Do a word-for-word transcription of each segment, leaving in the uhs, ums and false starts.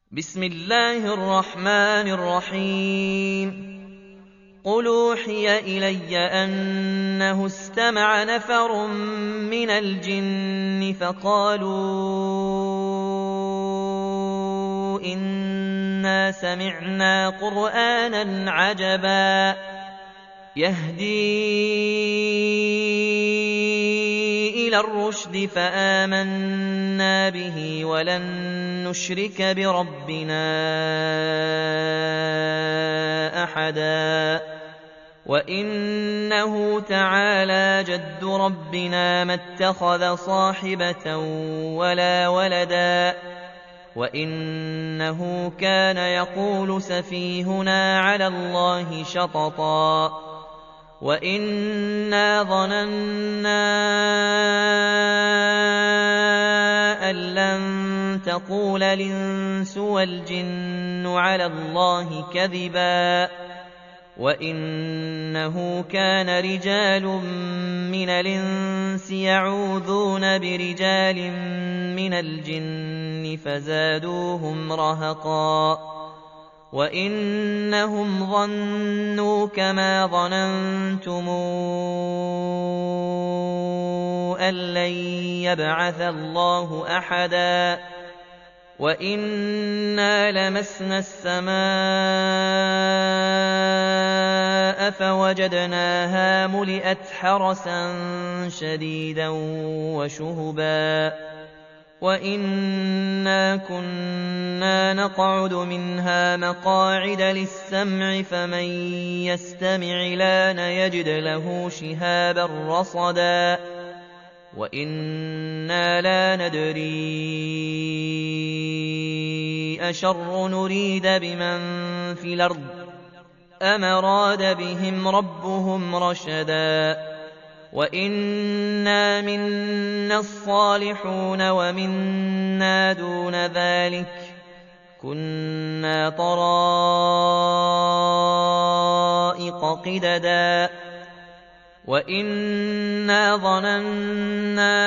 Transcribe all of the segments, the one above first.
بسم الله الرحمن الرحيم قل أوحي إلي أنه استمع نفر من الجن فقالوا إنا سمعنا قرآنا عجبا يهدي إلى الرشد فآمنا به ولن نشرك بربنا أحدا وإنه تعالى جد ربنا ما اتخذ صاحبة ولا ولدا وإنه كان يقول سفيهنا على الله شططا وإنا ظننا أن لن تقول الإنس والجن على الله كذبا وإنه كان رجال من الإنس يعوذون برجال من الجن فزادوهم رهقا وإنهم ظنوا كما ظننتم أن لن يبعث الله أحدا وإنا لمسنا السماء فوجدناها ملئت حرسا شديدا وشهبا وإنا كنا نقعد منها مقاعد للسمع فمن يستمع لان يجد له شهابا رصدا وإنا لا ندري أشر نريد بمن في الأرض أم أراد بهم ربهم رشدا وإنا منا الصالحون ومنا دون ذلك كنا طرائق قددا وإنا ظننا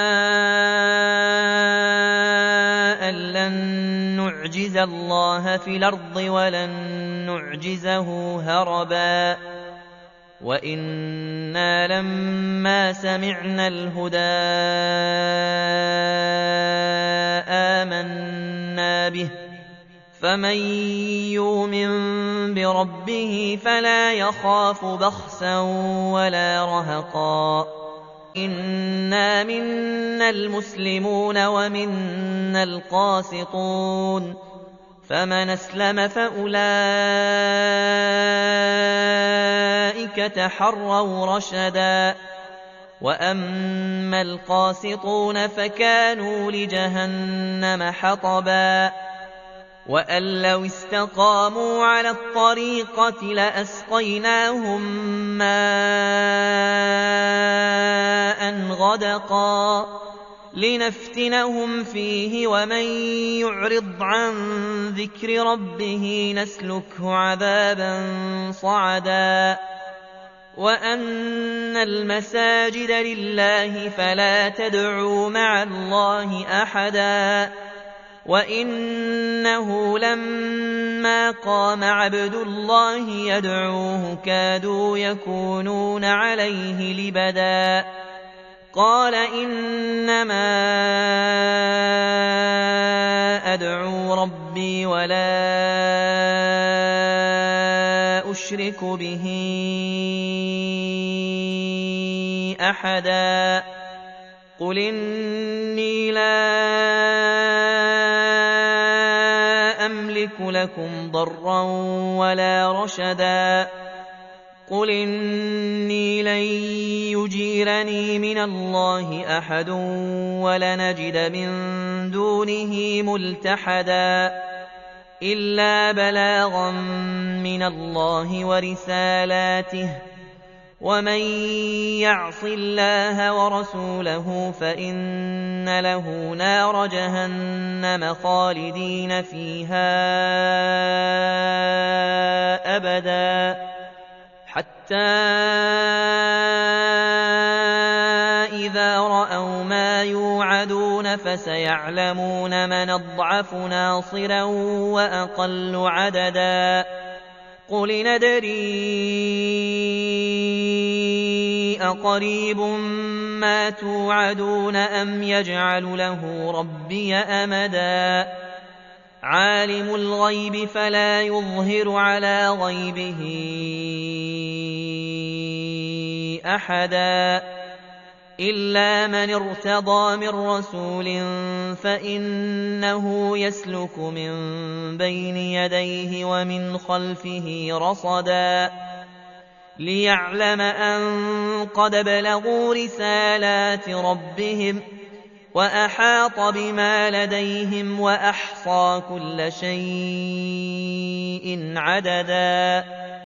أن لن نعجز الله في الأرض ولن نعجزه هربا وإنا لما سمعنا الهدى آمنا به فمن يؤمن بربه فلا يخاف بخسا ولا رهقا إنا منا المسلمون ومنا القاسطون فمن أسلم فأولئك تحروا رشدا وأما القاسطون فكانوا لجهنم حطبا وأن لو استقاموا على الطريقة لأسقيناهم ماء غدقا لنفتنهم فيه ومن يعرض عن ذكر ربه نسلكه عذابا صعدا وأن المساجد لله فلا تدعوا مع الله أحدا وإنه لما قام عبد الله يدعوه كادوا يكونون عليه لبدا قال إنما أدعو ربي ولا أشرك به أحدا قل إني لا أملك لكم ضرا ولا رشدا قل إني لن يجيرني من الله أحد ولنجد من دونه ملتحدا إلا بلاغا من الله ورسالاته ومن يعص الله ورسوله فإن له نار جهنم خالدين فيها أبدا حتى إذا رأوا ما يوعدون يعلمون فسيعلمون من أضعف ناصرا وأقل عددا قل ندري أقريب ما توعدون أم يجعل له ربي أمدا عالم الغيب فلا يظهر على غيبه أحدا إلا من ارتضى من رسول فإنه يسلك من بين يديه ومن خلفه رصدا ليعلم أن قد بلغوا رسالات ربهم وأحاط بما لديهم وأحصى كل شيء عددا